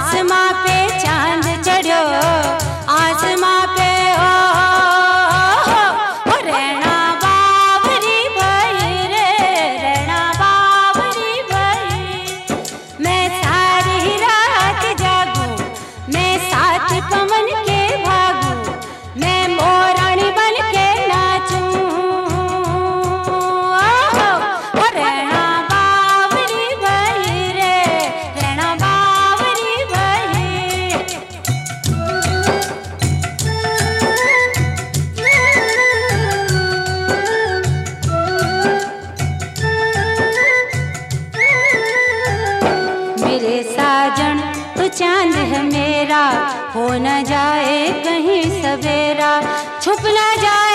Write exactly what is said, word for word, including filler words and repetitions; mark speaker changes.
Speaker 1: आसमां पे चांद चढ़ो, आसमां पे ओ, ओ, ओ रैना बावरी भई रे, रैना बावरी भई। मैं सारी रात जागूं, मैं सात पवन के भागूं, मैं मोरानी बन के नाचूं। ओ, ओ रैना बावरी भई रे, रैना बावरी भई। मेरे साजन तो चांद है मेरा, हो न जाए कहीं सवेरा, छुप न जाए